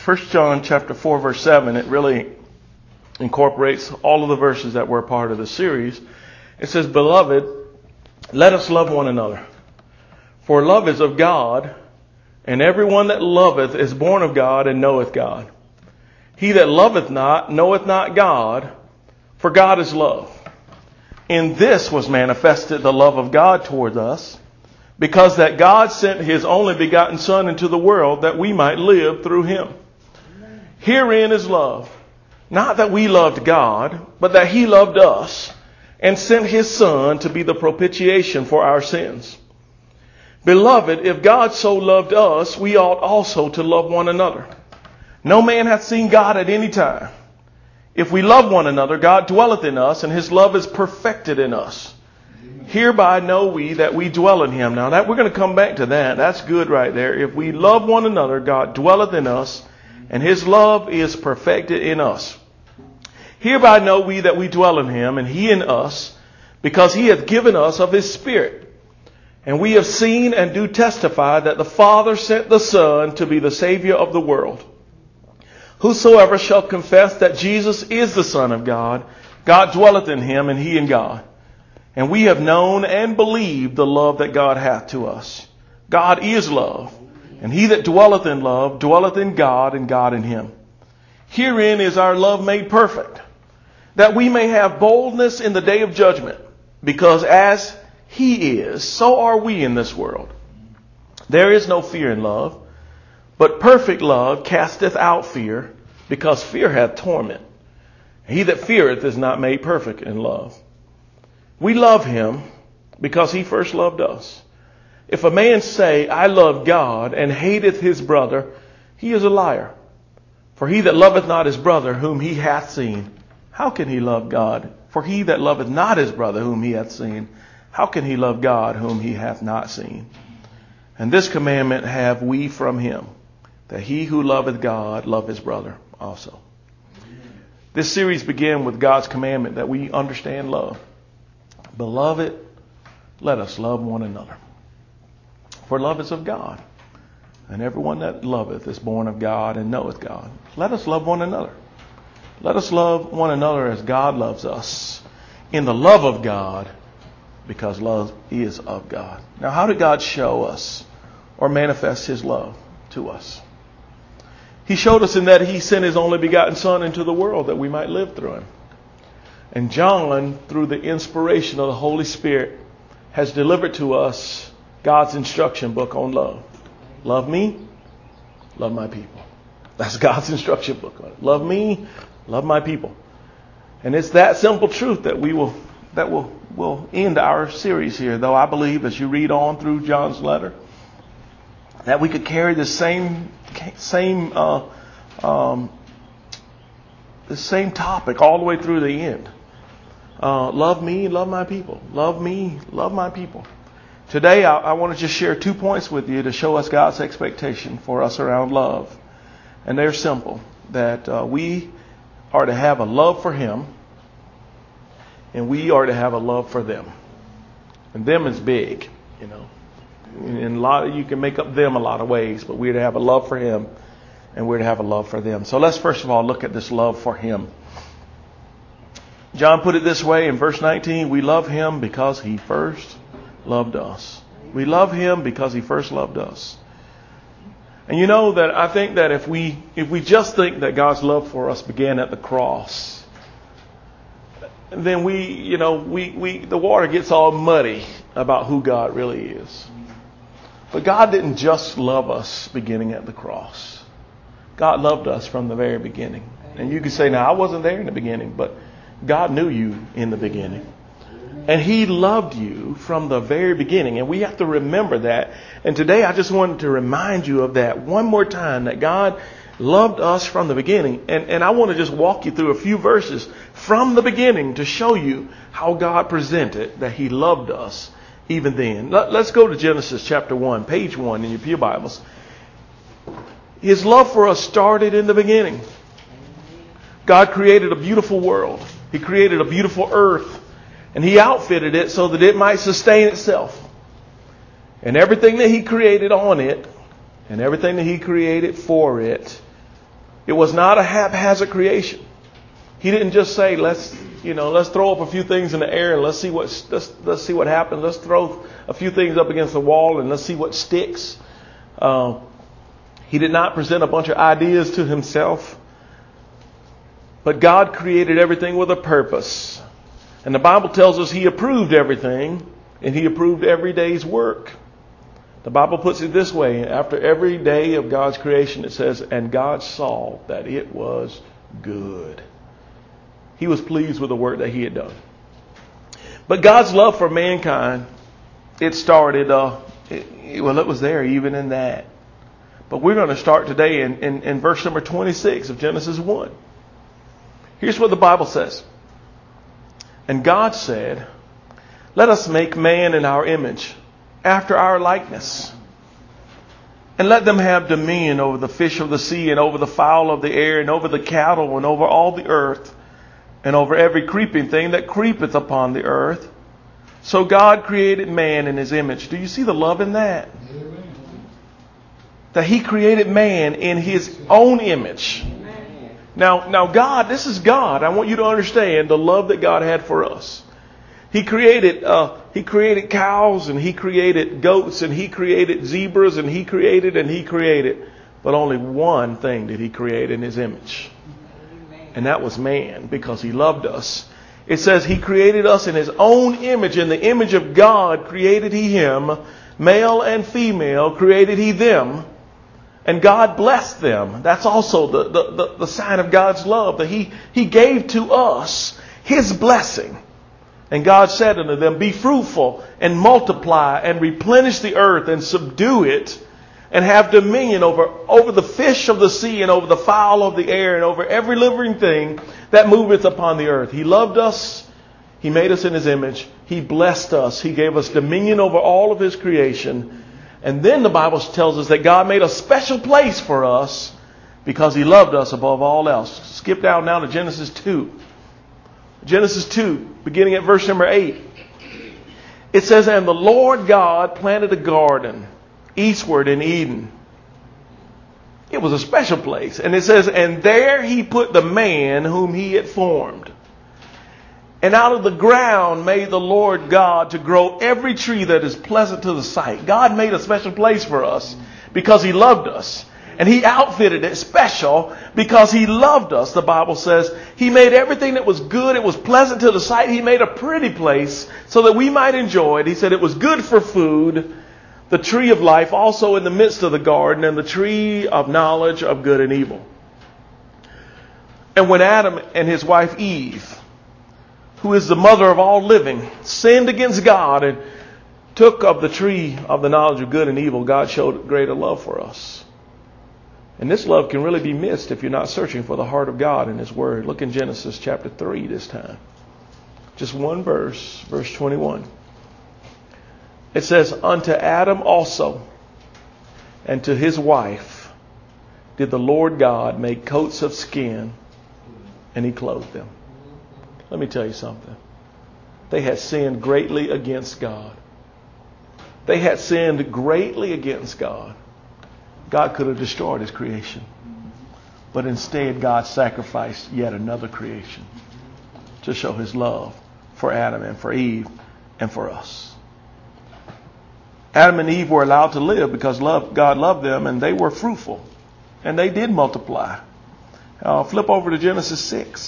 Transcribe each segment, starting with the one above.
1 John chapter 4, verse 7, it really incorporates all of the verses that were a part of the series. It says, "Beloved, let us love one another. For love is of God, and everyone that loveth is born of God and knoweth God. He that loveth not knoweth not God, for God is love. In this was manifested the love of God toward us, because that God sent his only begotten Son into the world that we might live through him. Herein is love, not that we loved God, but that he loved us and sent his Son to be the propitiation for our sins. Beloved, if God so loved us, we ought also to love one another. No man hath seen God at any time. If we love one another, God dwelleth in us, and his love is perfected in us. Hereby know we that we dwell in him." Now that we're going to come back to that. That's good right there. If we love one another, God dwelleth in us, and his love is perfected in us. Hereby know we that we dwell in him, and he in us, because he hath given us of his Spirit. And we have seen and do testify that the Father sent the Son to be the Savior of the world. Whosoever shall confess that Jesus is the Son of God, God dwelleth in him, and he in God. And we have known and believed the love that God hath to us. God is love, and he that dwelleth in love dwelleth in God, and God in him. Herein is our love made perfect, that we may have boldness in the day of judgment, because as he is, so are we in this world. There is no fear in love, but perfect love casteth out fear, because fear hath torment. He that feareth is not made perfect in love. We love him because he first loved us. If a man say, "I love God," and hateth his brother, he is a liar. For he that loveth not his brother whom he hath seen, how can he love God? For he that loveth not his brother whom he hath seen, how can he love God whom he hath not seen? And this commandment have we from him, that he who loveth God love his brother also. This series began with God's commandment that we understand love. Beloved, let us love one another. For love is of God, and everyone that loveth is born of God and knoweth God. Let us love one another. Let us love one another as God loves us, in the love of God, because love is of God. Now, how did God show us or manifest his love to us? He showed us in that he sent his only begotten Son into the world that we might live through him. And John, through the inspiration of the Holy Spirit, has delivered to us God's instruction book on love. Love me, love my people. That's God's instruction book on it. Love me, love my people. And it's that simple truth that will end our series here. Though I believe as you read on through John's letter, that we could carry the same topic all the way through the end. Love me, love my people. Love me, love my people. Today, I want to just share 2 points with you to show us God's expectation for us around love. And they're simple. That we are to have a love for him, and we are to have a love for them. And them is big, you know. And you can make up them a lot of ways, but we're to have a love for him, and we're to have a love for them. So let's first of all look at this love for him. John put it this way in verse 19, we love him because he first loved us. We love him because he first loved us. And you know that I think that if we just think that God's love for us began at the cross, then the water gets all muddy about who God really is. But God didn't just love us beginning at the cross. God loved us from the very beginning. And you could say, now I wasn't there in the beginning, but God knew you in the beginning. And he loved you from the very beginning. And we have to remember that. And today I just wanted to remind you of that one more time, that God loved us from the beginning. And I want to just walk you through a few verses from the beginning to show you how God presented that he loved us even then. Let's go to Genesis chapter 1, page 1 in your pew Bibles. His love for us started in the beginning. God created a beautiful world. He created a beautiful earth. And he outfitted it so that it might sustain itself. And everything that he created on it, and everything that he created for it, It was not a haphazard creation. He didn't just say, let's throw up a few things in the air and let's see what happens. Let's throw a few things up against the wall and let's see what sticks. He did not present a bunch of ideas to himself. But God created everything with a purpose. And the Bible tells us he approved everything, and he approved every day's work. The Bible puts it this way: after every day of God's creation, it says, and God saw that it was good. He was pleased with the work that he had done. But God's love for mankind, it started, it was there even in that. But we're going to start today in verse number 26 of Genesis 1. Here's what the Bible says. And God said, let us make man in our image, after our likeness. And let them have dominion over the fish of the sea, and over the fowl of the air, and over the cattle, and over all the earth, and over every creeping thing that creepeth upon the earth. So God created man in his image. Do you see the love in that? Amen. That he created man in his own image. Now God, this is God. I want you to understand the love that God had for us. He created cows, and he created goats, and he created zebras, and he created. But only one thing did he create in his image. And that was man, because he loved us. It says he created us in his own image. In the image of God created he him. Male and female created he them. And God blessed them. That's also the sign of God's love, that he gave to us his blessing. And God said unto them, be fruitful and multiply and replenish the earth and subdue it, and have dominion over the fish of the sea, and over the fowl of the air, and over every living thing that moveth upon the earth. He loved us. He made us in his image. He blessed us. He gave us dominion over all of his creation. And then the Bible tells us that God made a special place for us because he loved us above all else. Skip down now to Genesis 2. Genesis 2, beginning at verse number 8. It says, and the Lord God planted a garden eastward in Eden. It was a special place. And it says, and there he put the man whom he had formed. And out of the ground made the Lord God to grow every tree that is pleasant to the sight. God made a special place for us because he loved us. And he outfitted it special because he loved us. The Bible says he made everything that was good. It was pleasant to the sight. He made a pretty place so that we might enjoy it. He said it was good for food. The tree of life also in the midst of the garden, and the tree of knowledge of good and evil. And when Adam and his wife Eve, who is the mother of all living, sinned against God and took of the tree of the knowledge of good and evil, God showed greater love for us. And this love can really be missed if you're not searching for the heart of God in his word. Look in Genesis chapter 3 this time. Just one verse, verse 21. It says, unto Adam also and to his wife did the Lord God make coats of skin, and he clothed them. Let me tell you something. They had sinned greatly against God. They had sinned greatly against God. God could have destroyed his creation. But instead, God sacrificed yet another creation to show his love for Adam and for Eve and for us. Adam and Eve were allowed to live because God loved them, and they were fruitful. And they did multiply. Flip over to Genesis 6.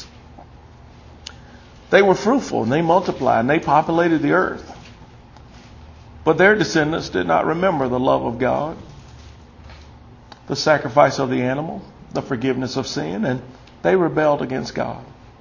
They were fruitful and they multiplied and they populated the earth. But their descendants did not remember the love of God, the sacrifice of the animal, the forgiveness of sin, and they rebelled against God.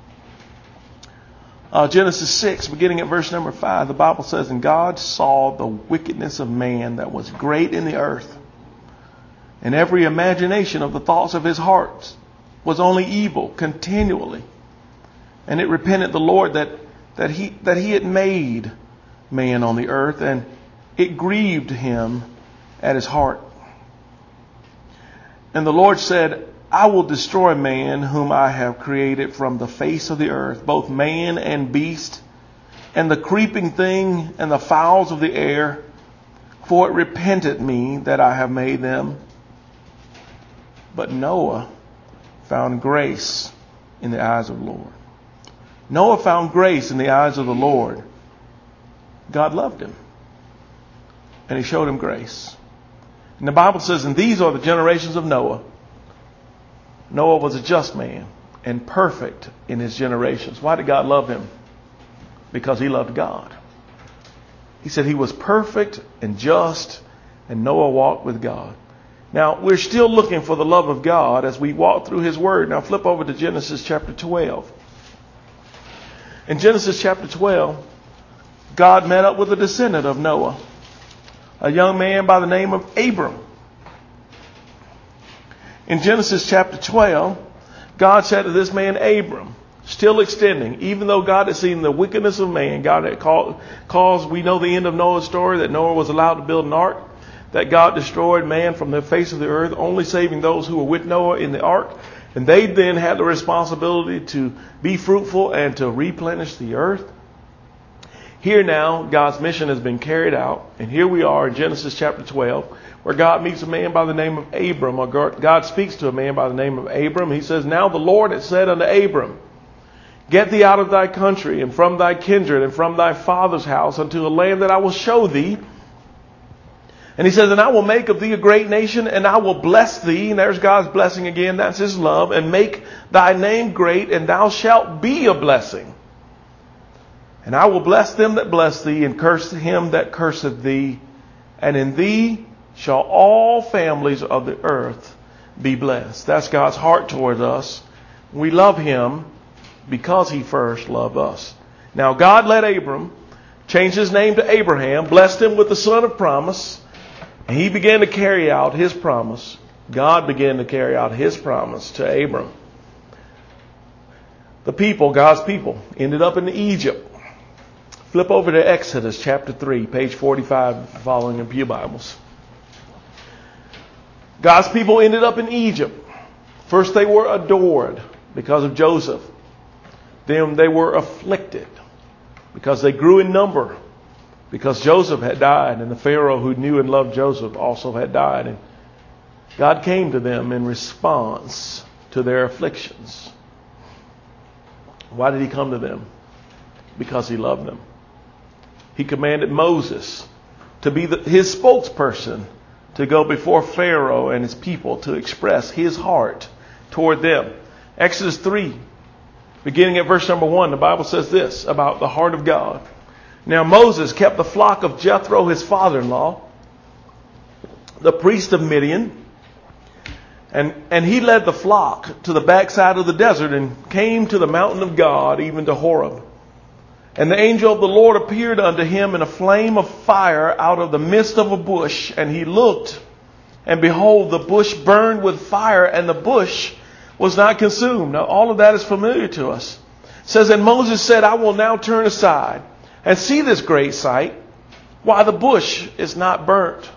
Genesis 6, beginning at verse number 5, the Bible says, and God saw the wickedness of man that was great in the earth, and every imagination of the thoughts of his heart was only evil continually. And it repented the Lord that he had made man on the earth, and it grieved him at his heart. And the Lord said, I will destroy man whom I have created from the face of the earth, both man and beast, and the creeping thing and the fowls of the air, for it repented me that I have made them. But Noah found grace in the eyes of the Lord. Noah found grace in the eyes of the Lord. God loved him. And he showed him grace. And the Bible says, and these are the generations of Noah. Noah was a just man and perfect in his generations. Why did God love him? Because he loved God. He said he was perfect and just, and Noah walked with God. Now, we're still looking for the love of God as we walk through his word. Now, flip over to Genesis chapter 12. In Genesis chapter 12, God met up with a descendant of Noah, a young man by the name of Abram. In Genesis chapter 12, God said to this man Abram, still extending, even though God had seen the wickedness of man, God had caused, we know the end of Noah's story, that Noah was allowed to build an ark, that God destroyed man from the face of the earth, only saving those who were with Noah in the ark. And they then had the responsibility to be fruitful and to replenish the earth. Here now, God's mission has been carried out. And here we are in Genesis chapter 12, where God meets a man by the name of Abram, or God speaks to a man by the name of Abram. He says, now the Lord has said unto Abram, get thee out of thy country and from thy kindred and from thy father's house unto a land that I will show thee. And he says, and I will make of thee a great nation, and I will bless thee. And there's God's blessing again. That's his love. And make thy name great, and thou shalt be a blessing. And I will bless them that bless thee, and curse him that curseth thee. And in thee shall all families of the earth be blessed. That's God's heart towards us. We love him because he first loved us. Now God let Abram change his name to Abraham, blessed him with the son of promise. And he began to carry out his promise. God began to carry out his promise to Abram. The people, God's people, ended up in Egypt. Flip over to Exodus chapter 3, page 45, following in Pew Bibles. God's people ended up in Egypt. First they were adored because of Joseph. Then they were afflicted because they grew in number. Because Joseph had died, and the Pharaoh who knew and loved Joseph also had died. And God came to them in response to their afflictions. Why did he come to them? Because he loved them. He commanded Moses to be his spokesperson to go before Pharaoh and his people to express his heart toward them. Exodus 3, beginning at verse number 1, the Bible says this about the heart of God. Now Moses kept the flock of Jethro, his father-in-law, the priest of Midian, and he led the flock to the backside of the desert and came to the mountain of God, even to Horeb. And the angel of the Lord appeared unto him in a flame of fire out of the midst of a bush. And he looked, and behold, the bush burned with fire, and the bush was not consumed. Now all of that is familiar to us. It says, and Moses said, I will now turn aside and see this great sight, why the bush is not burnt.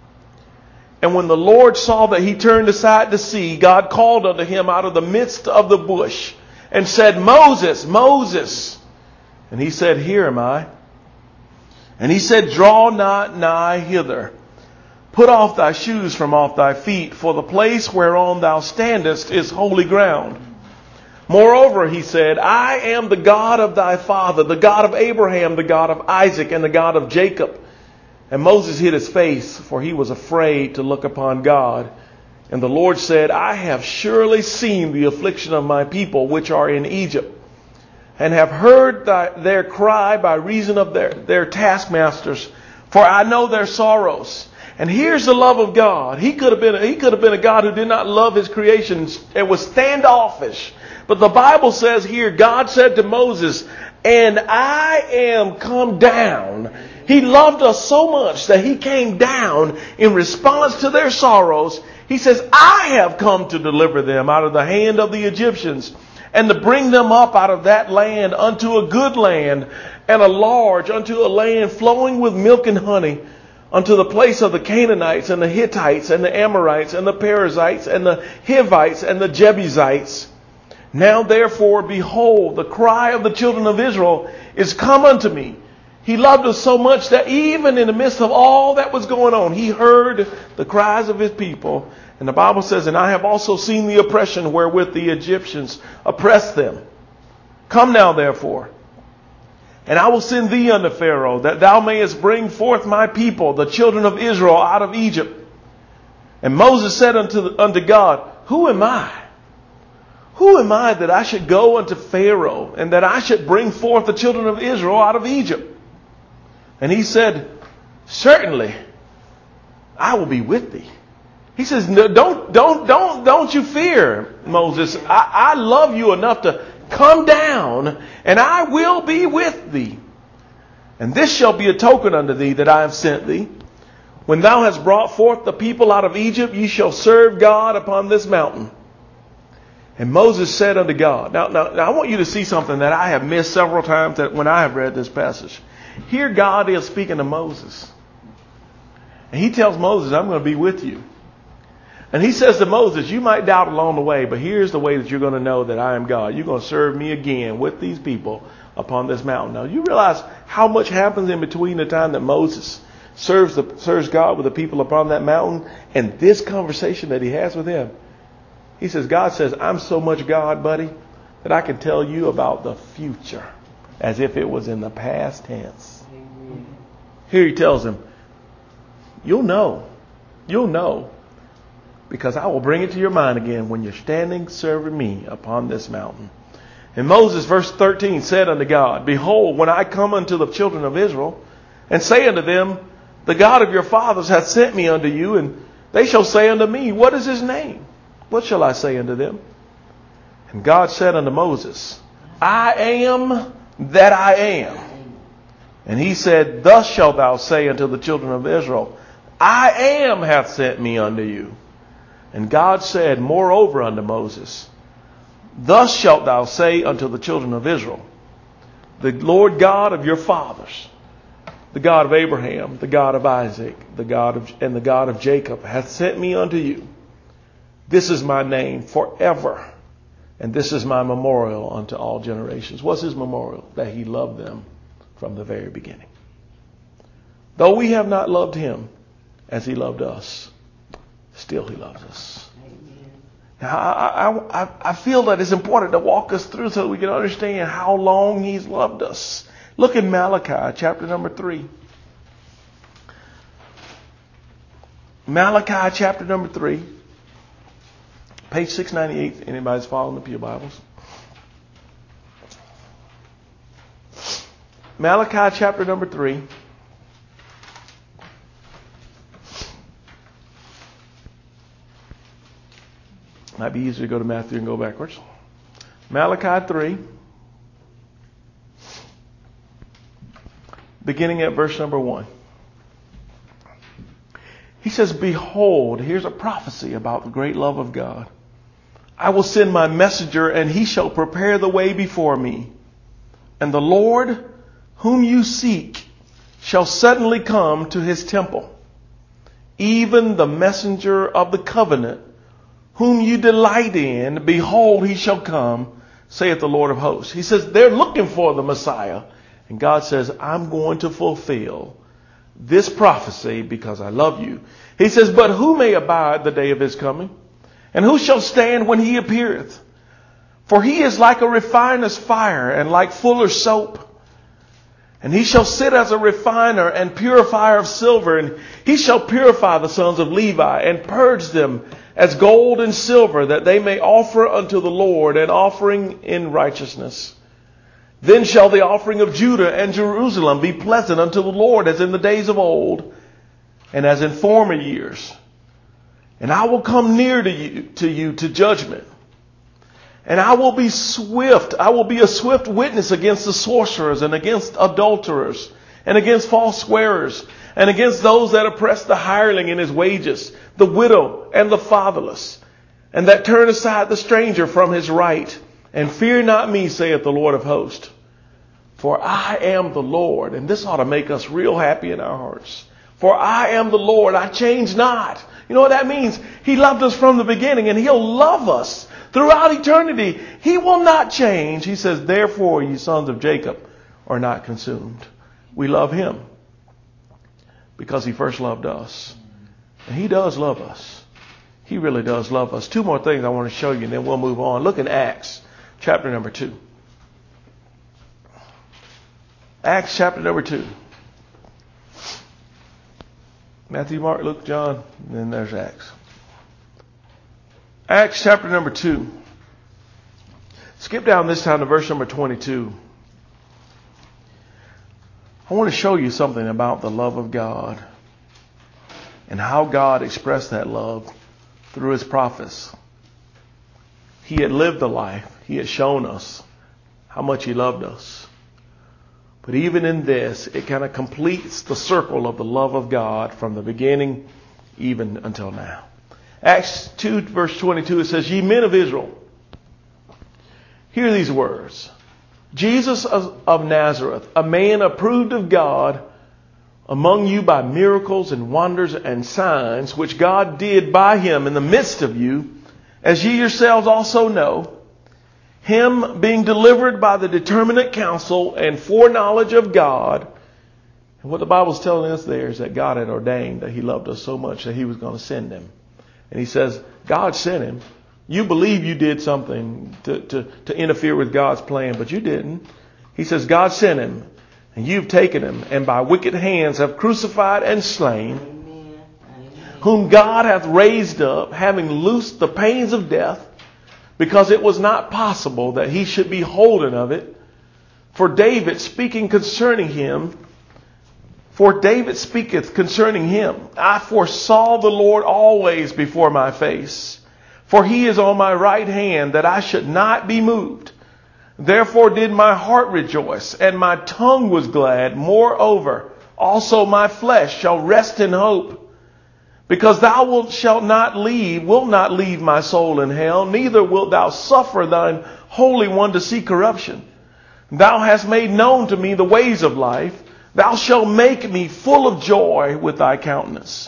And when the Lord saw that he turned aside to see, God called unto him out of the midst of the bush and said, Moses, Moses. And he said, here am I. And he said, draw not nigh hither. Put off thy shoes from off thy feet, for the place whereon thou standest is holy ground. Moreover, he said, I am the God of thy father, the God of Abraham, the God of Isaac, and the God of Jacob. And Moses hid his face, for he was afraid to look upon God. And the Lord said, I have surely seen the affliction of my people which are in Egypt, and have heard their cry by reason of their taskmasters, for I know their sorrows. And here's the love of God. He could have been a God who did not love his creation and was standoffish. But the Bible says here, God said to Moses, and I am come down. He loved us so much that he came down in response to their sorrows. He says, I have come to deliver them out of the hand of the Egyptians, and to bring them up out of that land unto a good land, and a large, unto a land flowing with milk and honey, unto the place of the Canaanites and the Hittites and the Amorites and the Perizzites and the Hivites and the Jebusites. Now therefore, behold, the cry of the children of Israel is come unto me. He loved us so much that even in the midst of all that was going on, he heard the cries of his people And the Bible says, and I have also seen the oppression wherewith the Egyptians oppressed them. Come now, therefore, and I will send thee unto Pharaoh, that thou mayest bring forth my people, the children of Israel, out of Egypt. And Moses said unto God, who am I? Who am I that I should go unto Pharaoh, and that I should bring forth the children of Israel out of Egypt? And he said, certainly, I will be with thee. He says, no, don't you fear, Moses. I love you enough to come down, and I will be with thee. And this shall be a token unto thee that I have sent thee. When thou hast brought forth the people out of Egypt, ye shall serve God upon this mountain. And Moses said unto God, now I want you to see something that I have missed several times that when I have read this passage. Here God is speaking to Moses. And he tells Moses, I'm going to be with you. And he says to Moses, you might doubt along the way, but here's the way that you're going to know that I am God. You're going to serve me again with these people upon this mountain. Now, you realize how much happens in between the time that Moses serves God with the people upon that mountain and this conversation that he has with him. He says, God says, I'm so much God, buddy, that I can tell you about the future as if it was in the past tense. Amen. Here he tells him, you'll know, because I will bring it to your mind again when you're standing serving me upon this mountain. And Moses, verse 13, said unto God, behold, when I come unto the children of Israel and say unto them, the God of your fathers hath sent me unto you, and they shall say unto me, what is his name? What shall I say unto them? And God said unto Moses, I am that I am. And he said, thus shalt thou say unto the children of Israel, I am hath sent me unto you. And God said moreover unto Moses, thus shalt thou say unto the children of Israel, the Lord God of your fathers, the God of Abraham, the God of Isaac, the God of Jacob, hath sent me unto you. This is my name forever, and this is my memorial unto all generations. What's his memorial? That he loved them from the very beginning. Though we have not loved him as he loved us, still he loves us. Now, I feel that it's important to walk us through so that we can understand how long he's loved us. Look at Malachi chapter number 3. Malachi chapter number 3. Page 698. Anybody's following the Pew Bibles? Malachi chapter number 3. Might be easier to go to Matthew and go backwards. Malachi 3. Beginning at verse number 1. He says, behold, here's a prophecy about the great love of God. I will send my messenger, and he shall prepare the way before me. And the Lord whom you seek shall suddenly come to his temple. Even the messenger of the covenant, whom you delight in, behold, he shall come, saith the Lord of hosts. He says they're looking for the Messiah. And God says, I'm going to fulfill this prophecy because I love you. He says, but who may abide the day of his coming? And who shall stand when he appeareth? For he is like a refiner's fire and like fuller's soap. And he shall sit as a refiner and purifier of silver. And he shall purify the sons of Levi and purge them as gold and silver, that they may offer unto the Lord an offering in righteousness. Then shall the offering of Judah and Jerusalem be pleasant unto the Lord, as in the days of old, and as in former years. And I will come near to you to judgment. And I will be swift. I will be a swift witness against the sorcerers and against adulterers and against false swearers and against those that oppress the hireling in his wages, the widow and the fatherless, and that turn aside the stranger from his right. And fear not me, saith the Lord of hosts. For I am the Lord. And this ought to make us real happy in our hearts. For I am the Lord. I change not. You know what that means? He loved us from the beginning, and he'll love us throughout eternity. He will not change. He says, therefore, ye sons of Jacob are not consumed. We love him because he first loved us. And he does love us. He really does love us. Two more things I want to show you, and then we'll move on. Look in Acts, chapter number 2. Acts, chapter number 2. Matthew, Mark, Luke, John, and then there's Acts. Acts, chapter number 2. Skip down this time to verse number 22. I want to show you something about the love of God and how God expressed that love through his prophets. He had lived the life. He had shown us how much he loved us. But even in this, it kind of completes the circle of the love of God from the beginning even until now. Acts 2 verse 22, it says, "Ye men of Israel, hear these words. Jesus of Nazareth, a man approved of God among you by miracles and wonders and signs, which God did by him in the midst of you, as ye yourselves also know, him being delivered by the determinate counsel and foreknowledge of God." And what the Bible's telling us there is that God had ordained that he loved us so much that he was going to send him. And he says, God sent him. You believe you did something to interfere with God's plan, but you didn't. He says, God sent him, and you've taken him, and by wicked hands have crucified and slain, whom God hath raised up, having loosed the pains of death, because it was not possible that he should be holden of it. For David speaking concerning him, for David speaketh concerning him, I foresaw the Lord always before my face. For he is on my right hand, that I should not be moved. Therefore did my heart rejoice, and my tongue was glad. Moreover, also my flesh shall rest in hope. Because thou wilt not leave my soul in hell, neither wilt thou suffer thine Holy One to see corruption. Thou hast made known to me the ways of life. Thou shalt make me full of joy with thy countenance.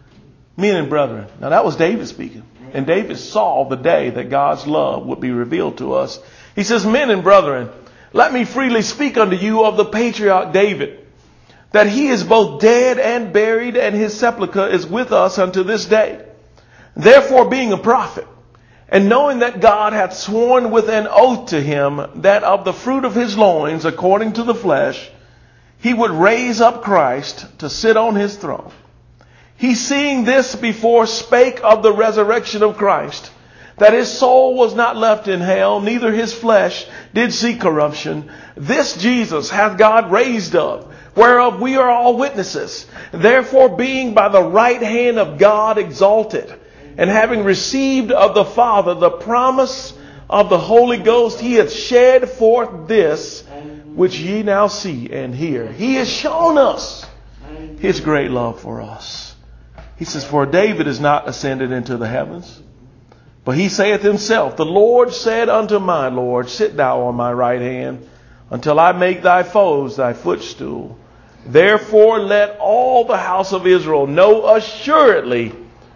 Men and brethren. Now that was David speaking. And David saw the day that God's love would be revealed to us. He says, men and brethren, let me freely speak unto you of the patriarch David, that he is both dead and buried, and his sepulchre is with us unto this day. Therefore, being a prophet, and knowing that God hath sworn with an oath to him that of the fruit of his loins, according to the flesh, he would raise up Christ to sit on his throne. He, seeing this before, spake of the resurrection of Christ, that his soul was not left in hell, neither his flesh did see corruption. This Jesus hath God raised up, whereof we are all witnesses. Therefore, being by the right hand of God exalted, and having received of the Father the promise of the Holy Ghost, he hath shed forth this which ye now see and hear. He has shown us his great love for us. He says, for David is not ascended into the heavens, but he saith himself, the Lord said unto my Lord, sit thou on my right hand, until I make thy foes thy footstool. Therefore let all the house of Israel know assuredly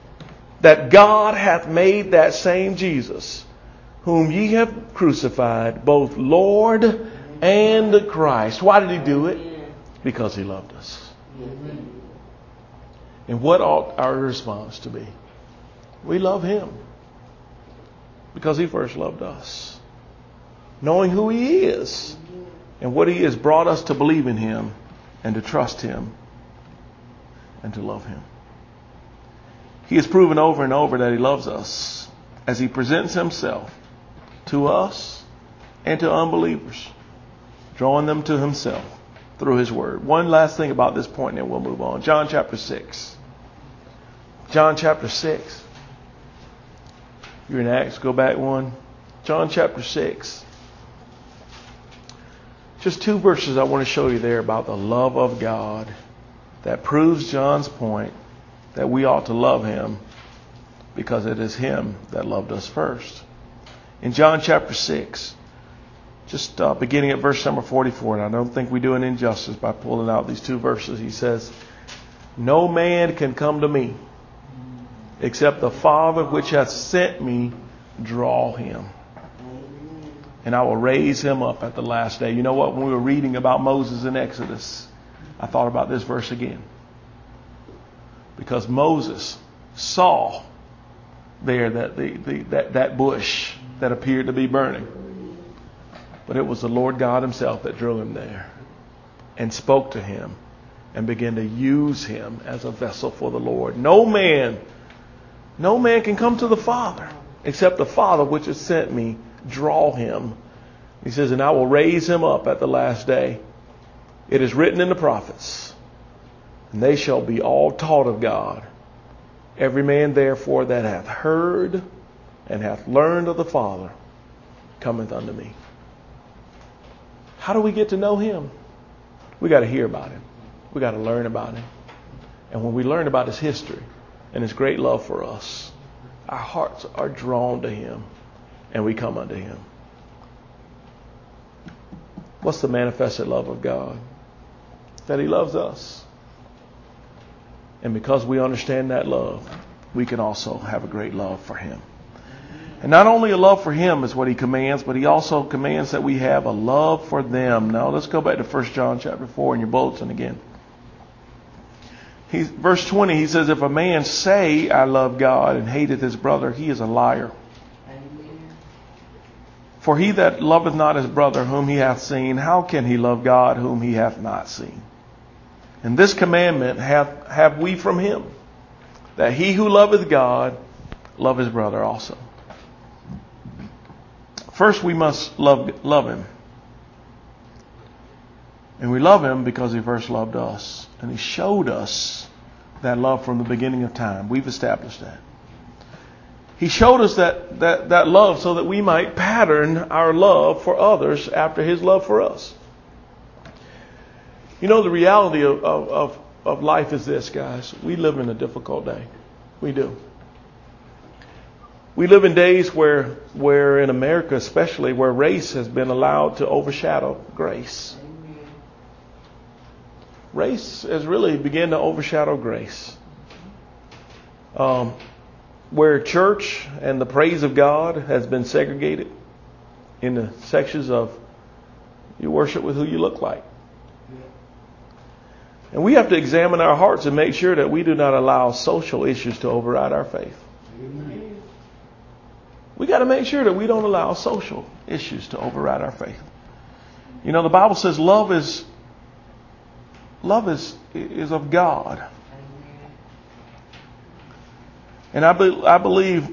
that God hath made that same Jesus, whom ye have crucified, both Lord and Christ. Why did he do it? Because he loved us. And what ought our response to be? We love him because he first loved us. Knowing who he is and what he has brought us to believe in him and to trust him and to love him. He has proven over and over that he loves us as he presents himself to us and to unbelievers, drawing them to himself through his word. One last thing about this point, and then we'll move on. John chapter 6. John chapter 6. You're in Acts, go back one. John chapter 6. Just two verses I want to show you there about the love of God that proves John's point that we ought to love him because it is him that loved us first. In John chapter 6, just beginning at verse number 44, and I don't think we do an injustice by pulling out these two verses. He says, no man can come to me except the Father which hath sent me draw him. And I will raise him up at the last day. You know what? When we were reading about Moses in Exodus, I thought about this verse again. Because Moses saw there, that bush that appeared to be burning. But it was the Lord God himself that drew him there and spoke to him and began to use him as a vessel for the Lord. No man can come to the Father except the Father which has sent me draw him. He says, and I will raise him up at the last day. It is written in the prophets, and they shall be all taught of God. Every man therefore that hath heard and hath learned of the Father cometh unto me. How do we get to know him? We got to hear about him. We got to learn about him. And when we learn about his history and his great love for us, our hearts are drawn to him and we come unto him. What's the manifested love of God? That he loves us. And because we understand that love, we can also have a great love for him. And not only a love for him is what he commands, but he also commands that we have a love for them. Now let's go back to 1 John chapter 4 in your bulletin again. Verse 20, he says, if a man say, I love God, and hateth his brother, he is a liar. Amen. For he that loveth not his brother whom he hath seen, how can he love God whom he hath not seen? And this commandment have we from him, that he who loveth God love his brother also. First we must love him. And we love him because he first loved us. And he showed us that love from the beginning of time. We've established that. He showed us that love so that we might pattern our love for others after his love for us. You know, the reality of life is this, guys. We live in a difficult day. We do. We live in days where in America especially, where race has been allowed to overshadow grace. Race has really begun to overshadow grace. Where church and the praise of God has been segregated in the sections of you worship with who you look like. And we have to examine our hearts and make sure that we do not allow social issues to override our faith. We got to make sure that we don't allow social issues to override our faith. You know, the Bible says love is of God. And I believe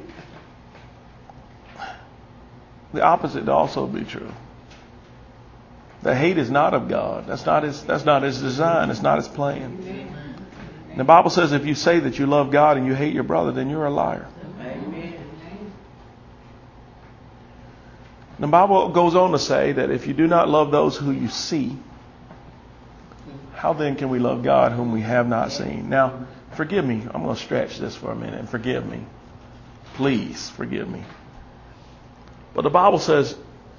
the opposite to also be true. That hate is not of God. That's not his design. It's not his plan. And the Bible says if you say that you love God and you hate your brother, then you're a liar. The Bible goes on to say that if you do not love those who you see, how then can we love God whom we have not seen? Now, forgive me. I'm going to stretch this for a minute and forgive me. Please forgive me. But the Bible says,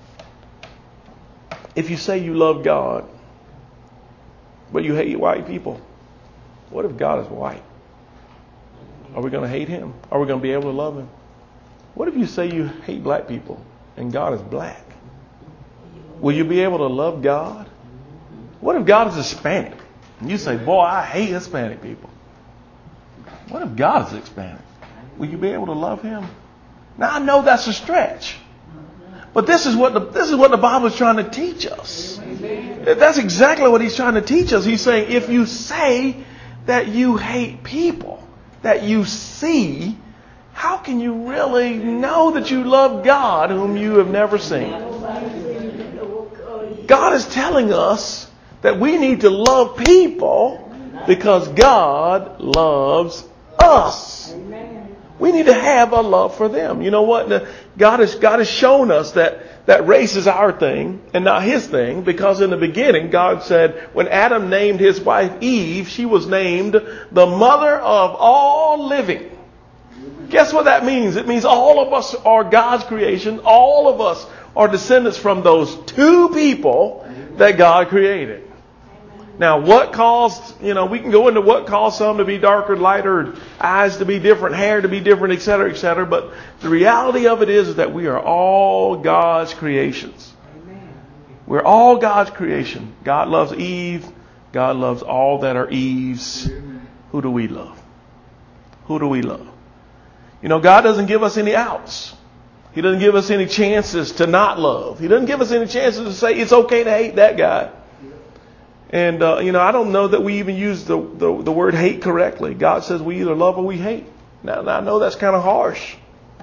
if you say you love God, but you hate white people, what if God is white? Are we going to hate him? Are we going to be able to love him? What if you say you hate black people and God is black? Will you be able to love God? What if God is Hispanic? And you say, boy, I hate Hispanic people. What if God is Hispanic? Will you be able to love him? Now, I know that's a stretch. But this is what the Bible is trying to teach us. That's exactly what he's trying to teach us. He's saying, if you say that you hate people that you see, how can you really know that you love God whom you have never seen? God is telling us that we need to love people because God loves us. We need to have a love for them. You know what? God has shown us that race is our thing and not his thing, because in the beginning God said when Adam named his wife Eve, she was named the mother of all living. Guess what that means? It means all of us are God's creation. All of us are descendants from those two people that God created. Now, what caused, we can go into what caused some to be darker, lighter, eyes to be different, hair to be different, etc., etc. But the reality of it is that we are all God's creations. We're all God's creation. God loves Eve. God loves all that are Eves. Who do we love? Who do we love? God doesn't give us any outs. He doesn't give us any chances to not love. He doesn't give us any chances to say it's okay to hate that guy. And, I don't know that we even use the word hate correctly. God says we either love or we hate. Now I know that's kind of harsh.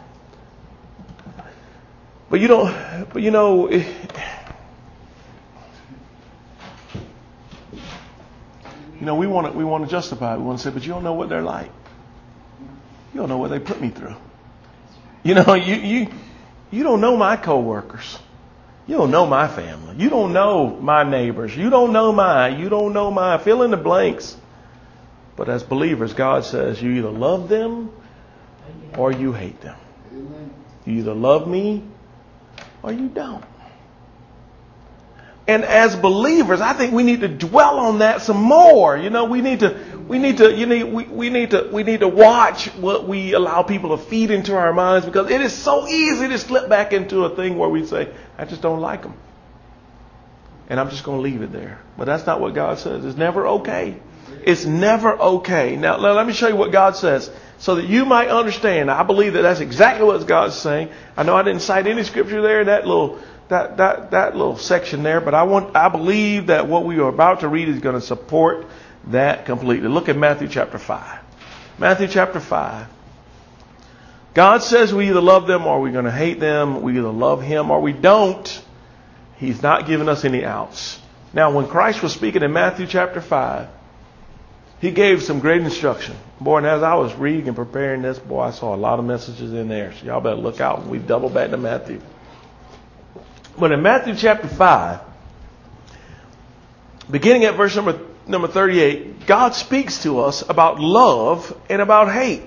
But we want to justify it. We want to say, but you don't know what they're like. You don't know what they put me through. You don't know my coworkers. You don't know my family. You don't know my neighbors. You don't know my fill in the blanks. But as believers, God says you either love them or you hate them. You either love me or you don't. And as believers, I think we need to dwell on that some more. We need to watch what we allow people to feed into our minds, because it is so easy to slip back into a thing where we say, I just don't like them. And I'm just going to leave it there. But that's not what God says. It's never okay. It's never okay. Now, let me show you what God says so that you might understand. I believe that that's exactly what God's saying. I know I didn't cite any scripture there, that little section there, but I believe that what we are about to read is going to support that completely. Look at Matthew chapter 5. Matthew chapter 5. God says we either love them or we're going to hate them. We either love Him or we don't. He's not giving us any outs. Now, when Christ was speaking in Matthew chapter 5, He gave some great instruction. Boy, and as I was reading and preparing this, I saw a lot of messages in there. So y'all better look out when we double back to Matthew. But in Matthew chapter 5, beginning at verse number 38, God speaks to us about love and about hate.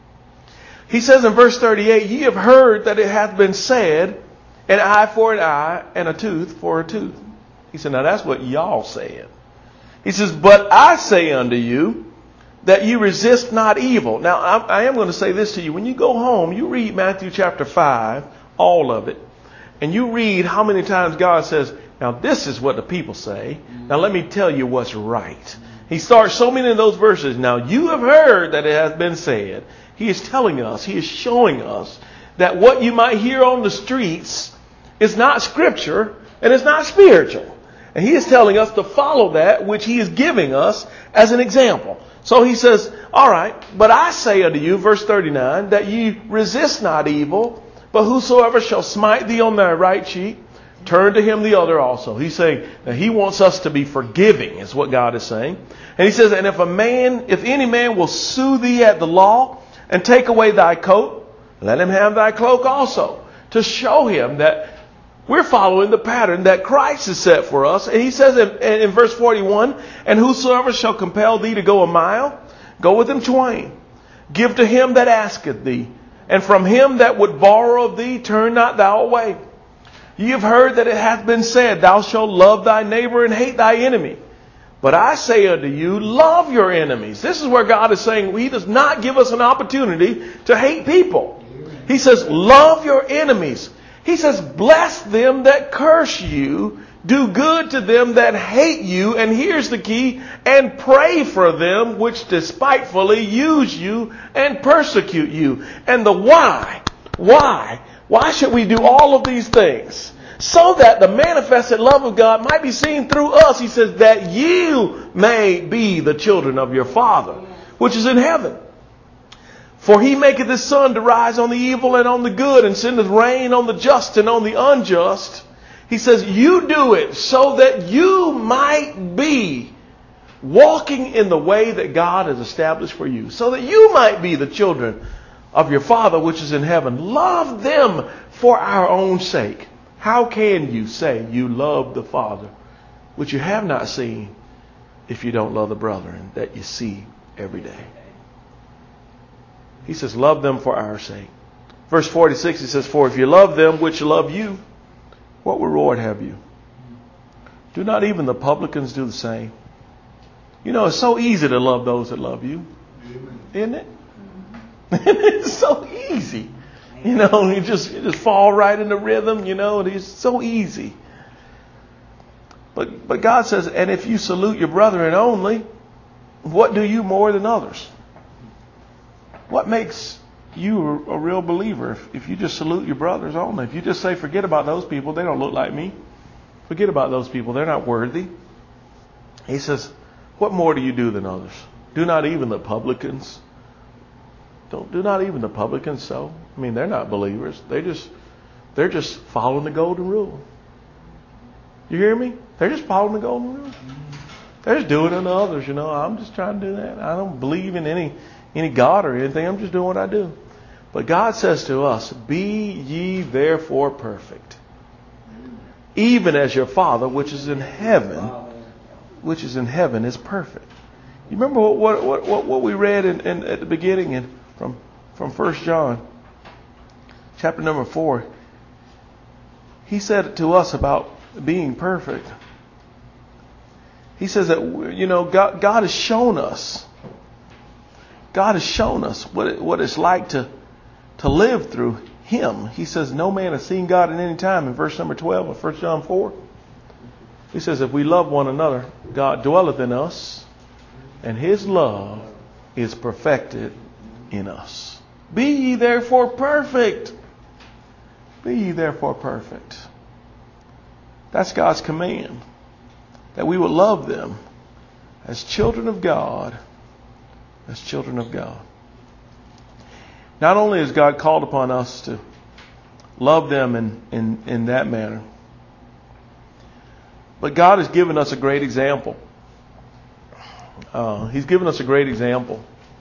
He says in verse 38, ye have heard that it hath been said, an eye for an eye and a tooth for a tooth. He said, now that's what y'all said. He says, but I say unto you that you resist not evil. Now, I am going to say this to you. When you go home, you read Matthew chapter 5, all of it. And you read how many times God says, now this is what the people say. Now let me tell you what's right. He starts so many of those verses. Now you have heard that it has been said. He is telling us, He is showing us that what you might hear on the streets is not scripture and it's not spiritual. And He is telling us to follow that which He is giving us as an example. So He says, all right, but I say unto you, verse 39, that ye resist not evil, but whosoever shall smite thee on thy right cheek, turn to him the other also. He's saying that He wants us to be forgiving, is what God is saying. And He says, and if any man will sue thee at the law and take away thy coat, let him have thy cloak also. To show him that we're following the pattern that Christ has set for us. And He says in verse 41, and whosoever shall compel thee to go a mile, go with him twain. Give to him that asketh thee. And from him that would borrow of thee, turn not thou away. Ye have heard that it hath been said, thou shalt love thy neighbor and hate thy enemy. But I say unto you, love your enemies. This is where God is saying He does not give us an opportunity to hate people. He says, love your enemies. He says, bless them that curse you. Do good to them that hate you. And here's the key. And pray for them which despitefully use you and persecute you. And the why. Why? Why should we do all of these things? So that the manifested love of God might be seen through us. He says that you may be the children of your Father, which is in heaven. For He maketh His sun to rise on the evil and on the good, and sendeth rain on the just and on the unjust. He says, you do it so that you might be walking in the way that God has established for you. So that you might be the children of your Father which is in heaven. Love them for our own sake. How can you say you love the Father which you have not seen if you don't love the brethren that you see every day? He says, love them for our sake. Verse 46, He says, for if you love them which love you, what reward have you? Do not even the publicans do the same? It's so easy to love those that love you. Isn't it? It's so easy. You just fall right in the rhythm, it's so easy. But God says, and if you salute your brethren only, what do you more than others? What makes you're a real believer. If you just salute your brothers only, if you just say, forget about those people, they don't look like me. Forget about those people, they're not worthy. He says, what more do you do than others? Do not even the publicans. Do not even the publicans so? I mean, they're not believers. They're just following the golden rule. You hear me? They're just following the golden rule. They're just doing it unto others, I'm just trying to do that. I don't believe in any God or anything. I'm just doing what I do. But God says to us, be ye therefore perfect, even as your Father which is in heaven is perfect. You remember what we read at the beginning from 1 John chapter number 4. He said to us about being perfect. He says that, God has shown us. God has shown us what it's like to live through Him. He says, no man has seen God at any time in verse number 12 of 1 John 4. He says, if we love one another, God dwelleth in us, and His love is perfected in us. Be ye therefore perfect. Be ye therefore perfect. That's God's command. That we will love them as children of God. As children of God. Not only has God called upon us to love them in that manner, but God has given us a great example. He's given us a great example.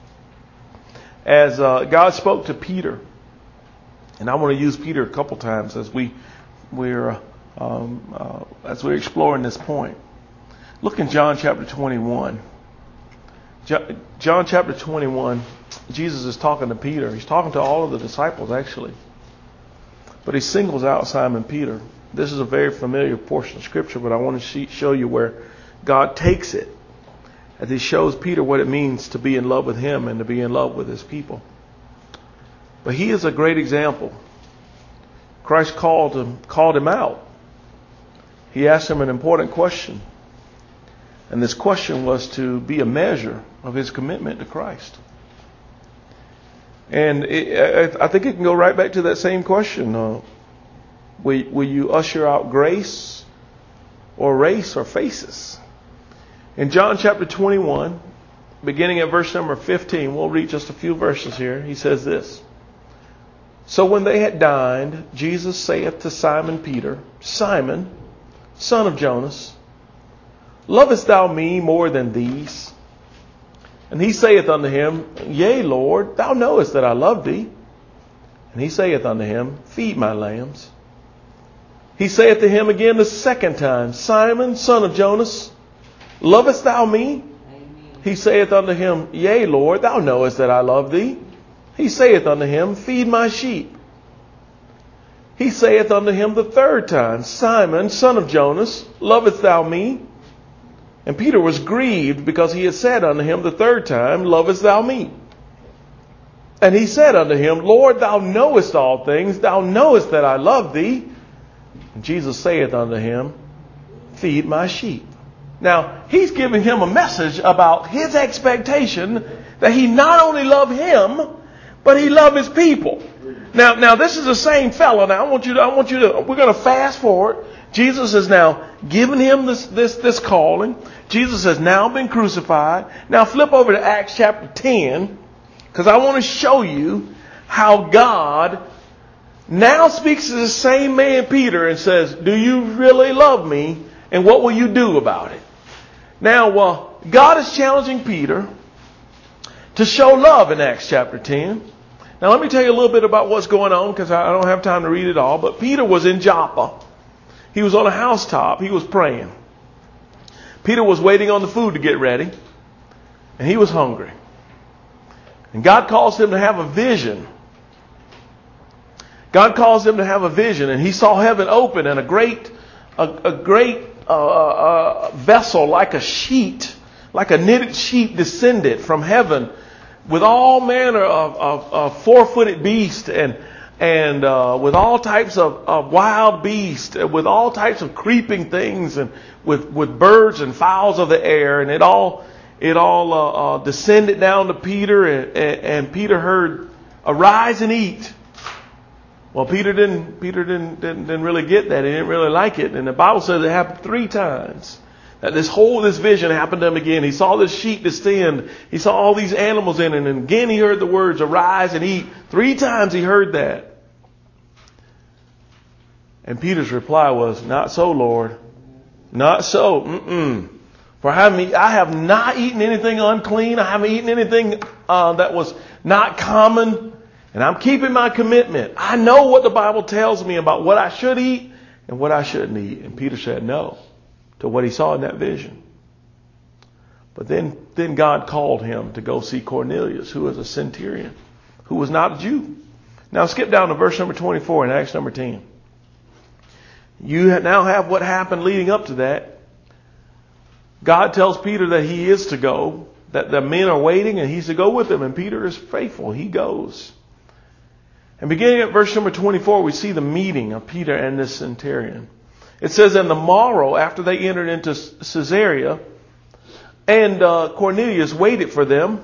As God spoke to Peter, and I want to use Peter a couple times as we're exploring this point. Look in John chapter 21. John chapter 21, Jesus is talking to Peter. He's talking to all of the disciples, actually. But he singles out Simon Peter. This is a very familiar portion of Scripture, but I want to show you where God takes it as He shows Peter what it means to be in love with Him and to be in love with His people. But he is a great example. Christ called him out. He asked him an important question. And this question was to be a measure of his commitment to Christ. And I think it can go right back to that same question. Will you usher out grace or race or faces? In John chapter 21, beginning at verse number 15, we'll read just a few verses here. He says this. So when they had dined, Jesus saith to Simon Peter, Simon, son of Jonas, lovest thou me more than these? And he saith unto him, Yea, Lord, thou knowest that I love thee. And he saith unto him, Feed my lambs. He saith to him again the second time, Simon, son of Jonas, lovest thou me? Amen. He saith unto him, Yea, Lord, thou knowest that I love thee. He saith unto him, Feed my sheep. He saith unto him the third time, Simon, son of Jonas, lovest thou me? And Peter was grieved because he had said unto him the third time, Lovest thou me? And he said unto him, Lord, thou knowest all things. Thou knowest that I love thee. And Jesus saith unto him, Feed my sheep. Now, he's giving him a message about his expectation that he not only loved him, but he loved his people. Now this is the same fellow. Now I want you to, we're going to fast forward. Jesus has now given him this calling. Jesus has now been crucified. Now flip over to Acts chapter 10, because I want to show you how God now speaks to the same man Peter and says, do you really love me? And what will you do about it? Now, God is challenging Peter to show love in Acts chapter 10. Now let me tell you a little bit about what's going on, because I don't have time to read it all. But Peter was in Joppa. He was on a housetop. He was praying. Peter was waiting on the food to get ready. And he was hungry. And God calls him to have a vision. God calls him to have a vision. And he saw heaven open and a great vessel like a sheet, like a knitted sheet descended from heaven with all manner of four-footed beasts and with all types of wild beasts, with all types of creeping things, and with birds and fowls of the air, and it all descended down to Peter, and Peter heard Arise and eat. Well, Peter didn't really get that. He didn't really like it. And the Bible says it happened 3 times. That this vision happened to him again. He saw this sheep descend. He saw all these animals in it. And again he heard the words, arise and eat. 3 times he heard that. And Peter's reply was, not so, Lord. Not so. For I have not eaten anything unclean. I haven't eaten anything that was not common. And I'm keeping my commitment. I know what the Bible tells me about what I should eat and what I shouldn't eat. And Peter said no to what he saw in that vision. But then God called him to go see Cornelius, who was a centurion, who was not a Jew. Now skip down to verse number 24 in Acts number 10. You now have what happened leading up to that. God tells Peter that he is to go, that the men are waiting and he's to go with them. And Peter is faithful. He goes. And beginning at verse number 24, we see the meeting of Peter and this centurion. It says, and the morrow after they entered into Caesarea, and Cornelius waited for them,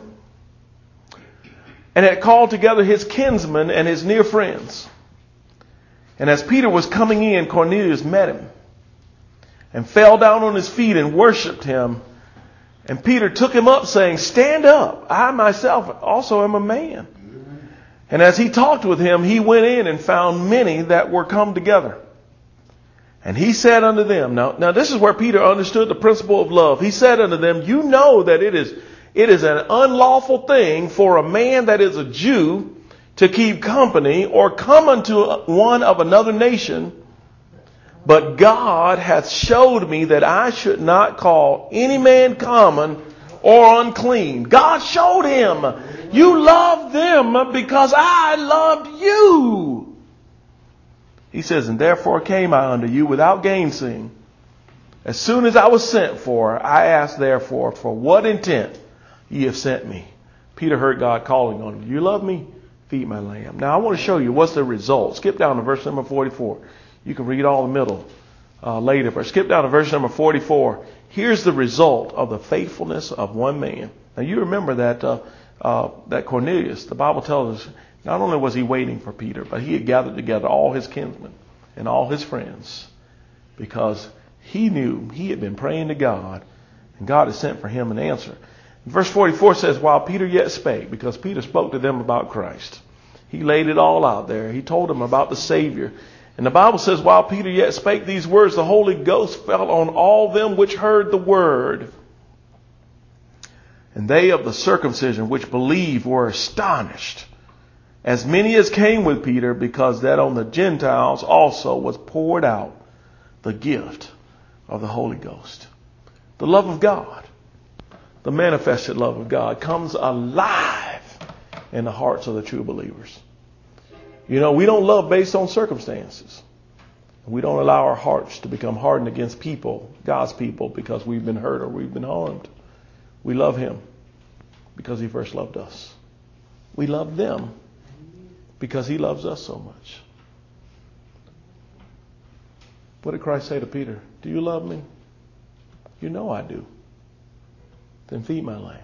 and had called together his kinsmen and his near friends. And as Peter was coming in, Cornelius met him, and fell down on his feet and worshipped him. And Peter took him up, saying, stand up, I myself also am a man. And as he talked with him, he went in and found many that were come together. And he said unto them, now this is where Peter understood the principle of love. He said unto them, you know that it is an unlawful thing for a man that is a Jew to keep company or come unto one of another nation. But God hath showed me that I should not call any man common or unclean. God showed him. You love them because I loved you. He says, and therefore came I unto you without gainsaying. As soon as I was sent for, I asked therefore, for what intent ye have sent me. Peter heard God calling on him. You love me? Feed my lamb. Now I want to show you what's the result. Skip down to verse number 44. You can read all the middle later. But skip down to verse number 44. Here's the result of the faithfulness of one man. Now you remember that Cornelius, the Bible tells us, not only was he waiting for Peter, but he had gathered together all his kinsmen and all his friends because he knew he had been praying to God and God had sent for him an answer. Verse 44 says, while Peter yet spake, because Peter spoke to them about Christ. He laid it all out there. He told them about the Savior. And the Bible says, while Peter yet spake these words, the Holy Ghost fell on all them which heard the word. And they of the circumcision which believed were astonished, as many as came with Peter, because that on the Gentiles also was poured out the gift of the Holy Ghost. The love of God, the manifested love of God, comes alive in the hearts of the true believers. You know, we don't love based on circumstances. We don't allow our hearts to become hardened against people, God's people, because we've been hurt or we've been harmed. We love him because he first loved us. We love them because he loves us so much. What did Christ say to Peter? Do you love me? You know I do. Then feed my lamb.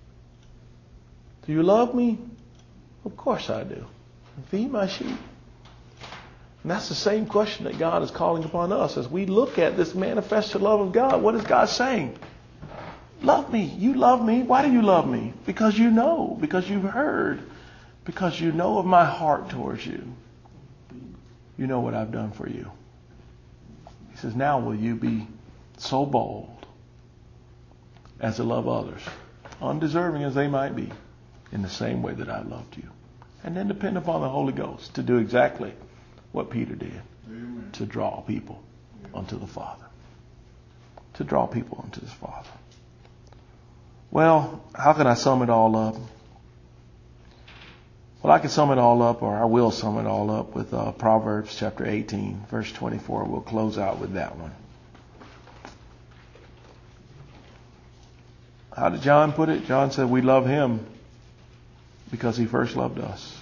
Do you love me? Of course I do. Feed my sheep. And that's the same question that God is calling upon us as we look at this manifested love of God. What is God saying? Love me. You love me. Why do you love me? Because you know. Because you've heard. Because you know of my heart towards you. You know what I've done for you. He says, now will you be so bold as to love others, undeserving as they might be, in the same way that I loved you. And then depend upon the Holy Ghost to do exactly what Peter did. Amen. To draw people unto the Father. To draw people unto his Father. Well, how can I sum it all up? Well, I can sum it all up, or I will sum it all up with Proverbs chapter 18, verse 24. We'll close out with that one. How did John put it? John said we love him because he first loved us.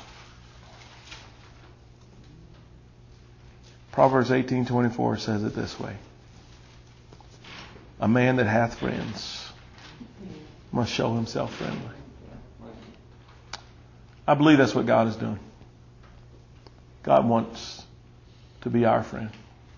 Proverbs 18:24 says it this way. A man that hath friends must show himself friendly. I believe that's what God is doing. God wants to be our friend.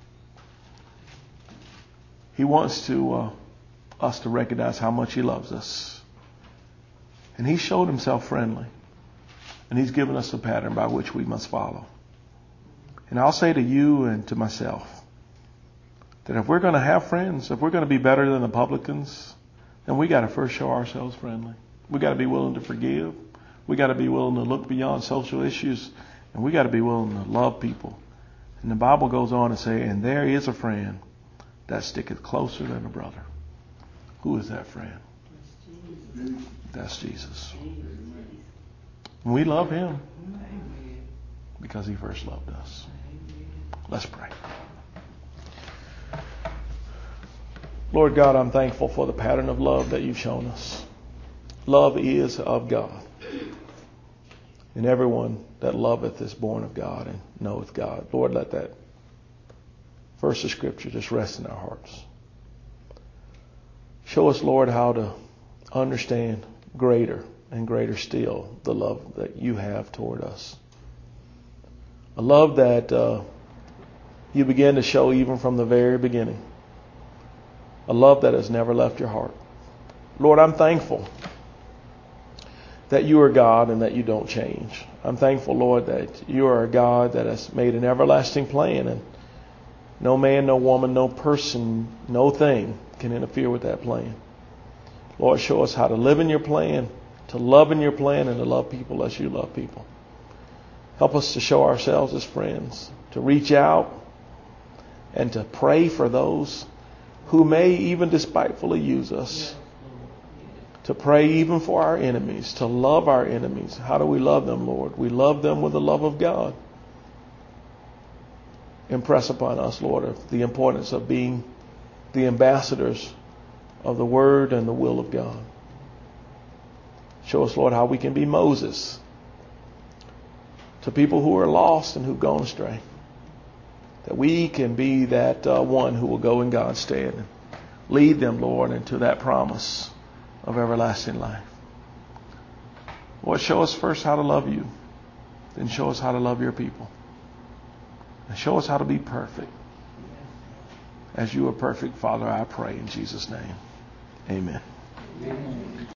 He wants us to recognize how much He loves us. And He showed Himself friendly. And He's given us a pattern by which we must follow. And I'll say to you and to myself that if we're going to have friends, if we're going to be better than the publicans, then we got to first show ourselves friendly. We got to be willing to forgive. We got to be willing to look beyond social issues. And we got to be willing to love people. And the Bible goes on to say, and there is a friend that sticketh closer than a brother. Who is that friend? That's Jesus. And we love Him because He first loved us. Let's pray. Lord God, I'm thankful for the pattern of love that You've shown us. Love is of God. And everyone that loveth is born of God and knoweth God. Lord, let that verse of Scripture just rest in our hearts. Show us, Lord, how to understand greater and greater still the love that You have toward us. A love that You began to show even from the very beginning. A love that has never left Your heart. Lord, I'm thankful that You are God and that You don't change. I'm thankful, Lord, that You are a God that has made an everlasting plan, and no man, no woman, no person, no thing can interfere with that plan. Lord, show us how to live in Your plan, to love in Your plan, and to love people as You love people. Help us to show ourselves as friends, to reach out and to pray for those who may even despitefully use us. To pray even for our enemies, to love our enemies. How do we love them, Lord? We love them with the love of God. Impress upon us, Lord, the importance of being the ambassadors of the Word and the will of God. Show us, Lord, how we can be Moses to people who are lost and who've gone astray. That we can be that one who will go in God's stead and lead them, Lord, into that promise of everlasting life. Lord, show us first how to love You. Then show us how to love Your people. And show us how to be perfect. As You are perfect, Father, I pray in Jesus' name. Amen.